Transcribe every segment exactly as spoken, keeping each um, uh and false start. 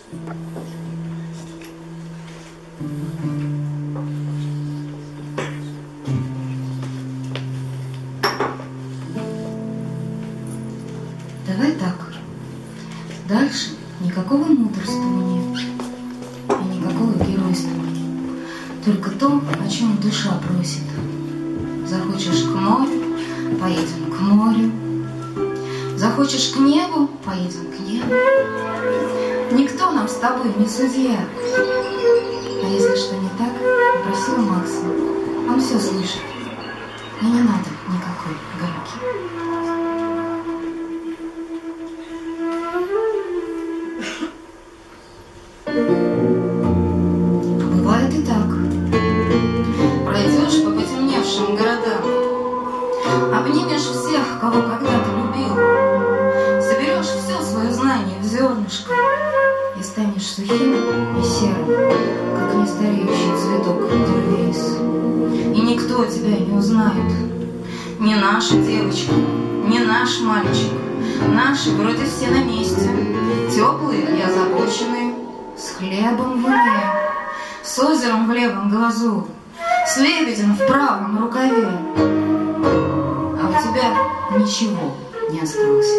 Давай так. Дальше никакого мудрствования и никакого геройства. Только то, о чем душа просит. Захочешь к морю, поедем к морю. Захочешь к небу, поедем к небу. Никто нам с тобой не судья. А если что не так, попроси у Макса. Он все слышит. И не надо никакой гамки. Бывает и так. Пройдешь по потемневшим городам, обнимешь всех, кого когда-то любил, соберешь все свое знание в зернышко и станешь сухим и серым, как нестареющий цветок деревейс. И никто тебя не узнает. Ни наша девочка, ни наш мальчик. Наши вроде все на месте, теплые и озабоченные, с хлебом в уме, с озером в левом глазу, с лебедем в правом рукаве. А у тебя ничего не осталось.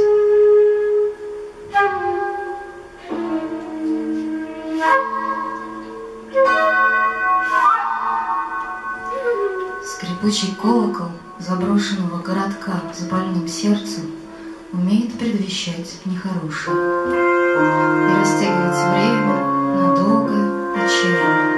Скрипучий колокол заброшенного городка с больным сердцем умеет предвещать нехорошее и растягивать время на долгое отчаяние.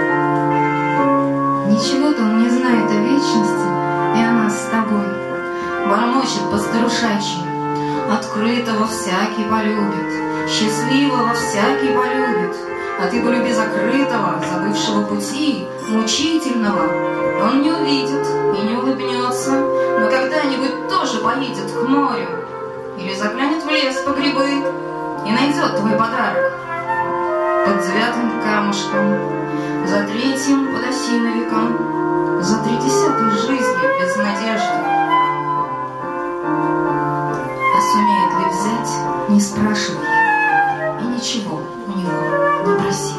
Ничего-то он не знает о вечности и о нас с тобой. Бормочет по-старушачьи: открытого всякий полюбит, счастливого всякий полюбит, а ты полюби закрытого, забывшего пути, мучительного. Он не увидит и не улыбнется, но когда-нибудь тоже поедет к морю или заглянет в лес по грибы и найдет твой подарок под девятым камушком, за третьим подосиновиком, за тридесятой жизнью без надежды. А сумеет ли взять, не спрашивай, и ничего у него не проси.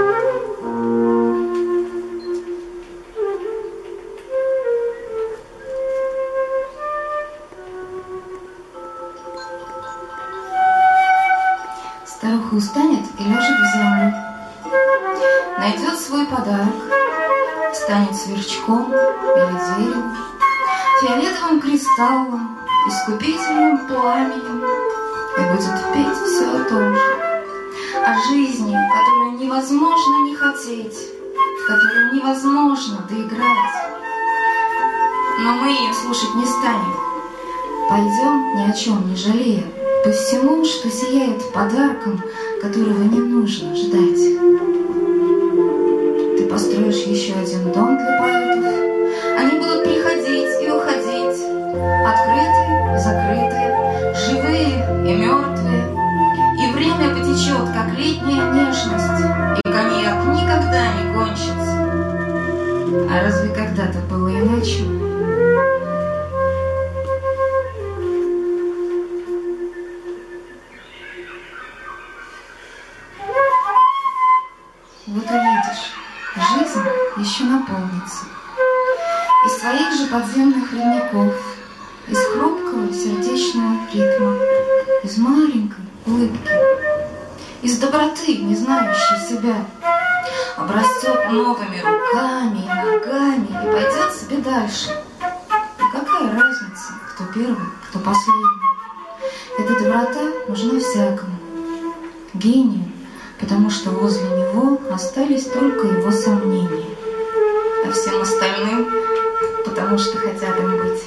Старуха устанет и ляжет в землю, найдет свой подарок, станет сверчком или деревом, фиолетовым кристаллом, искупительным пламенем и будет петь все о том же, о жизни, которую невозможно не хотеть, в которую невозможно доиграть. Но мы ее слушать не станем, пойдем ни о чем не жалея, по всему, что сияет подарком, которого не нужно ждать. Ты построишь еще один дом для поэтов. Они будут приходить и уходить, открытые и закрытые, живые и мертвые. И время потечет, как летняя нежность, и коньяк никогда не кончится. А разве когда-то было иначе? Вот увидишь, жизнь еще наполнится из своих же подземных родников, из хрупкого сердечного ритма, из маленькой улыбки, из доброты, не знающей себя, обрастет новыми руками и ногами и пойдет себе дальше. И какая разница, кто первый, кто последний? Эта доброта нужна всякому, гению, потому что возле него остались только его сомнения, а всем остальным, потому что хотят им быть.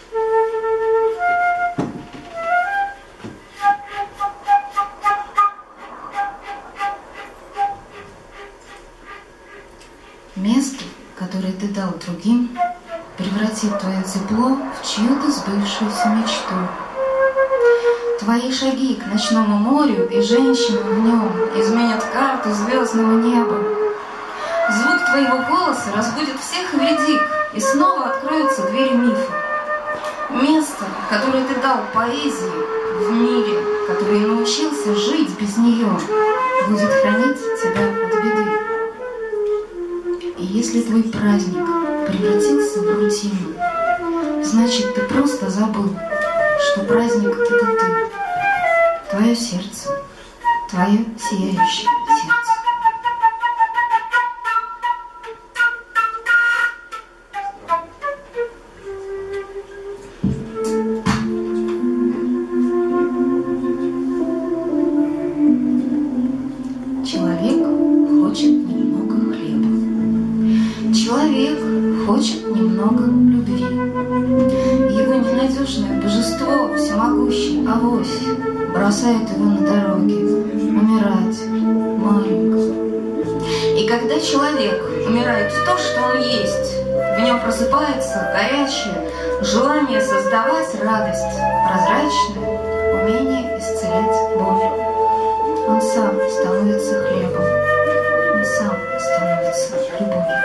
Место, которое ты дал другим, превратит твое тепло в чью-то сбывшуюся мечту. Твои шаги к ночному морю и женщинам в нем изменят карты звездного неба. Звук твоего голоса разбудит всех эвредик, и снова откроются двери мифа. Место, которое ты дал поэзии в мире, который научился жить без нее, будет хранить тебя от беды. И если твой праздник превратился в рутину, значит, ты просто забыл, что праздник — это ты, твое сердце, твое сияющее сердце. Человек хочет немного хлеба. Человек хочет немного любви. Его ненадежное божество, всемогущий авось, бросает его на дороге, умирать маленько. И когда человек умирает в то, что он есть, в нем просыпается горячее желание создавать радость, прозрачное умение исцелять боль. Он сам становится хлебом, он сам становится любовью.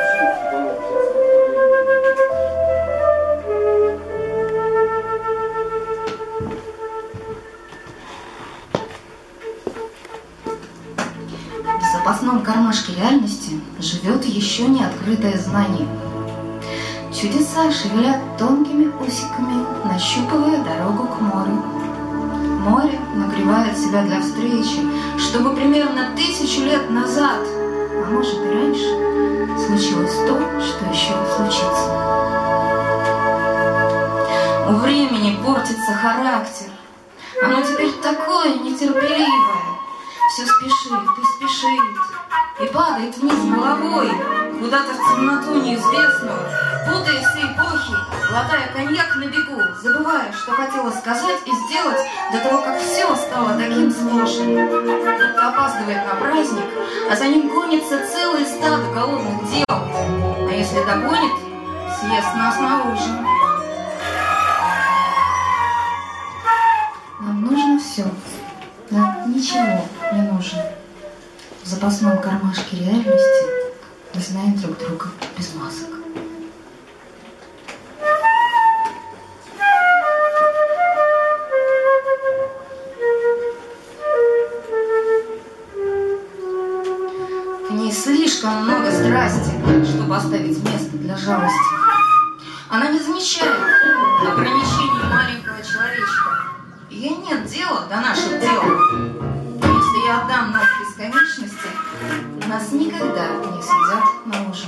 В запасном кармашке реальности живет еще не открытое знание. Чудеса шевелят тонкими усиками, нащупывая дорогу к морю. Море нагревает себя для встречи, чтобы примерно тысячу лет назад, а может и раньше, случилось то, что еще случится. У времени портится характер. Оно теперь такое нетерпеливое. Все спешит и спешит, и падает вниз головой, куда-то в темноту неизвестную, путая все эпохи, глотая коньяк на бегу, забывая, что хотела сказать и сделать до того, как все стало таким сложным. Будто опаздывает на праздник, а за ним гонится целое стадо голодных дел. А если догонит, съест нас на ужин. Нам нужно все, нам ничего не нужно. В запасном кармашке реальности мы знаем друг друга без масок. В ней слишком много страсти, чтобы оставить место для жалости. Она не замечает ограничений маленького человечка. Ей нет дела до наших дел. Если я отдам нас бесконечности, нас никогда не съедят на ужин.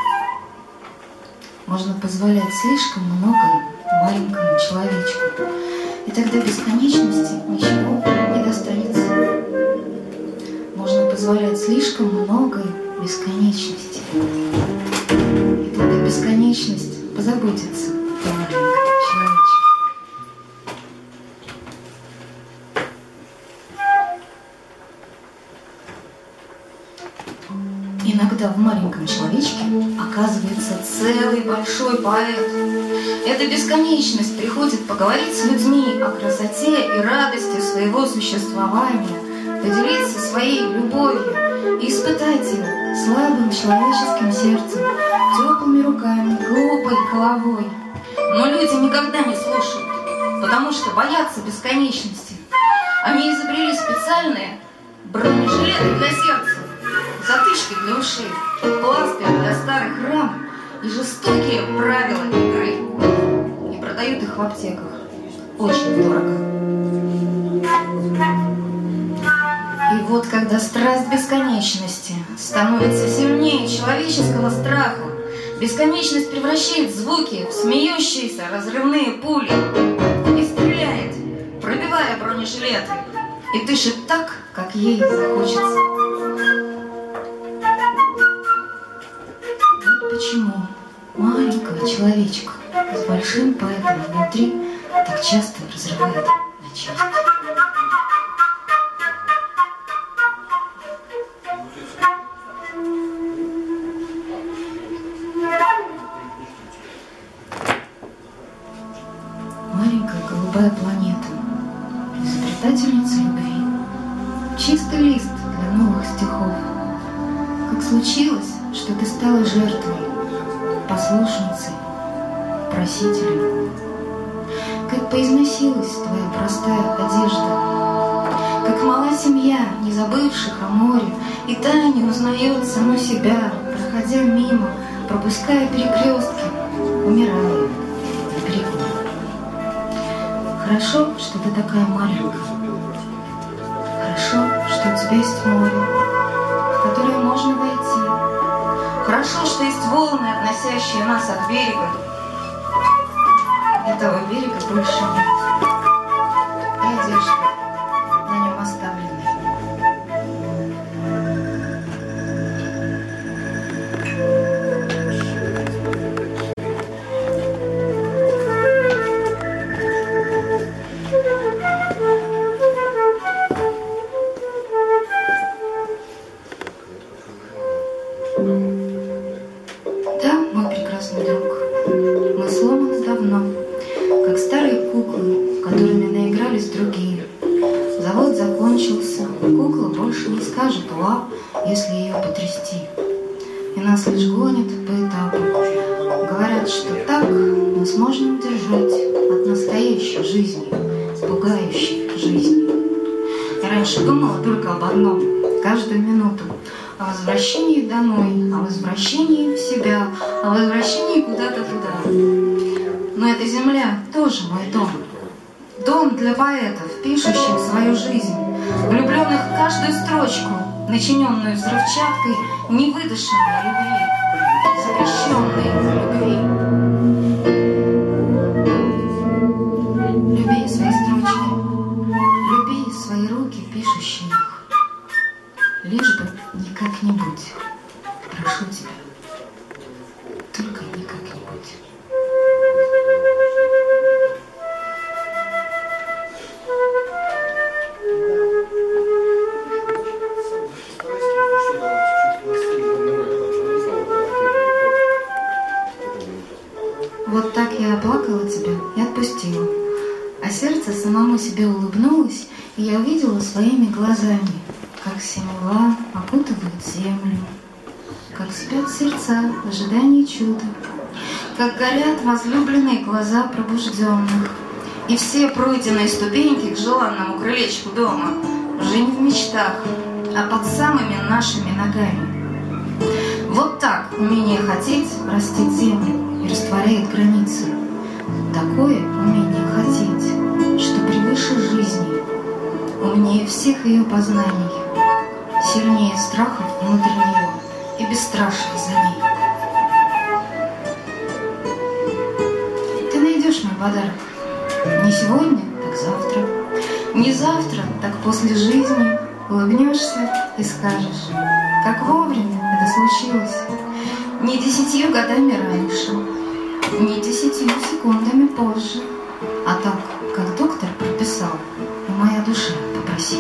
Можно позволять слишком многое маленькому человечку, и тогда бесконечности ничего не достанется. Можно позволять слишком многое бесконечности, и тогда бесконечность позаботится о маленьком человечке. Иногда в маленьком человечке оказывается целый большой поэт. Эта бесконечность приходит поговорить с людьми о красоте и радости своего существования, поделиться своей любовью и испытать ее слабым человеческим сердцем, теплыми руками, глупой головой. Но люди никогда не слушают, потому что боятся бесконечности. Они изобрели специальные бронежилеты для сердца, затычки для ушей, пластырь для старых ран и жестокие правила игры. И продают их в аптеках. Очень дорого. И вот когда страсть бесконечности становится сильнее человеческого страха, бесконечность превращает звуки в смеющиеся разрывные пули и стреляет, пробивая бронежилеты, и дышит так, как ей захочется. Почему маленького человечка с большим поэтом внутри так часто разрывает на части? Маленькая голубая планета, изобретательница любви, чистый лист для новых стихов. Как случилось, что ты стала жертвой, послушницей, просителем? Как поизносилась твоя простая одежда? Как мала семья, не забывших о море, и та не узнает саму себя, проходя мимо, пропуская перекрестки, умирая на берегу. Хорошо, что ты такая маленькая. Хорошо, что у тебя есть море, в которое можно войти. Хорошо, что есть волны, относящие нас от берега. Этого берега больше нет. И одежда на нем оставленная. Да, мой прекрасный друг, мы сломаны давно, как старые куклы, которыми наигрались другие. Завод закончился, кукла больше не скажет «уа», если ее потрясти. И нас лишь гонят по этапу. Говорят, что так нас можно удержать от настоящей жизни, пугающей жизни. Я раньше думала только об одном, каждую минуту. О возвращении домой, о возвращении в себя, о возвращении куда-то туда. Но эта земля тоже мой дом. Дом для поэтов, пишущих свою жизнь, влюбленных в каждую строчку, начиненную взрывчаткой невыдышанной любви, запрещенной любви. Люби свои строчки, люби свои руки, пишущие их. Лишь бы не как-нибудь, прошу тебя, только не как-нибудь. Вот так я оплакала тебя и отпустила, а сердце самому себе улыбнулось, и я увидела своими глазами, как синева окутывает землю, как спят сердца в ожидании чуда, как горят возлюбленные глаза пробужденных, и все пройденные ступеньки к желанному крылечку дома уже не в мечтах, а под самыми нашими ногами. Вот так умение хотеть растит землю и растворяет границы. Такое умение хотеть, что превыше жизни, умнее всех ее познаний, сильнее страхов внутри нее и бесстрашие за ней. Ты найдешь мой подарок. Не сегодня, так завтра. Не завтра, так после жизни. Улыбнешься и скажешь, как вовремя это случилось. Не десятью годами раньше, не десятью секундами позже, а так, как доктор прописал, и моя душа попросила.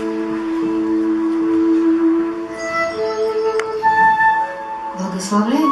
Благословляю